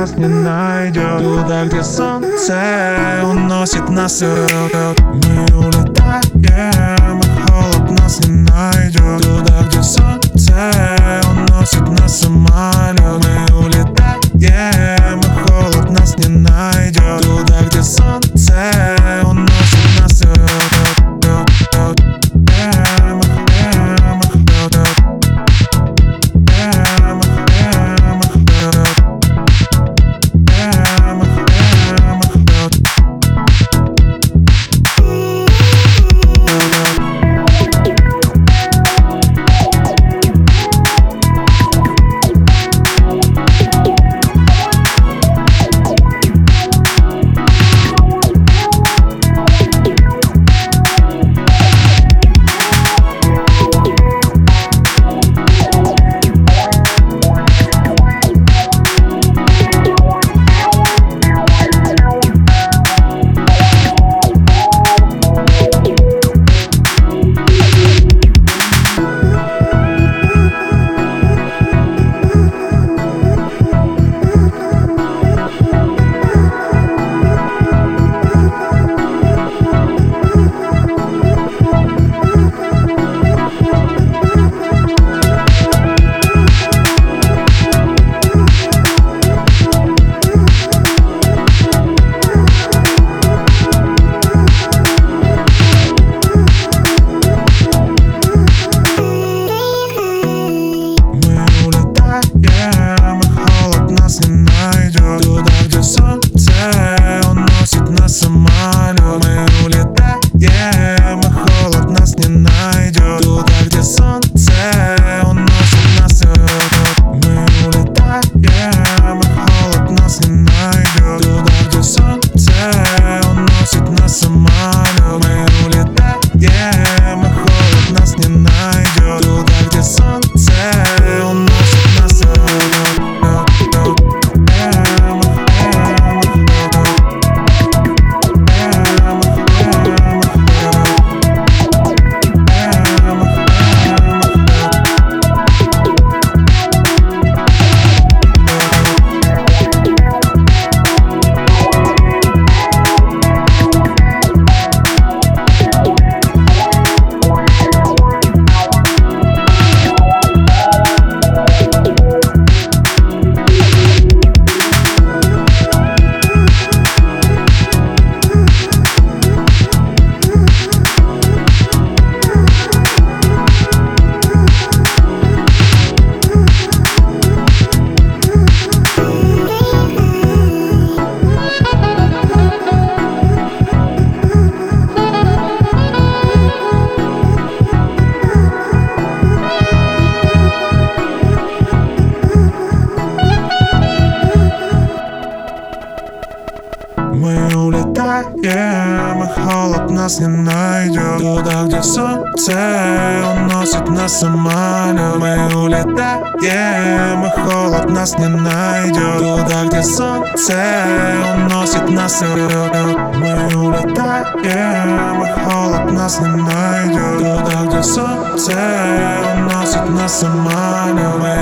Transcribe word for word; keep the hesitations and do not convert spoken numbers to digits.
нас не найдет. Туда, где солнце уносит нас. Мы улетаем, и холод нас не найдет. Туда, где солнце уносит нас самолет. Мы улетаем, и холод нас не найдет. Туда, где солнце уносит нас. Туда, где солнце уносит нас самолет. Мы улетаем, и холод нас не найдет. Туда, где солнце уносит нас. Мы улетаем, и холод нас не найдет. Туда, где солнце уносит нас самолет. Мы улетаем, и холод нас не найдет. Туда, где солнце уносит нас. Мы улетаем, и холод нас не найдет. Туда, где солнце уносит нас самолет. Мы улетаем, и холод нас не найдет. Туда, где солнце уносит нас. Мы улетаем, и холод нас не найдет. Туда, где солнце уносит нас самолет.